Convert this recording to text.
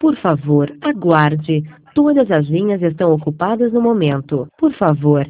Por favor, aguarde. Todas as linhas estão ocupadas no momento. Por favor,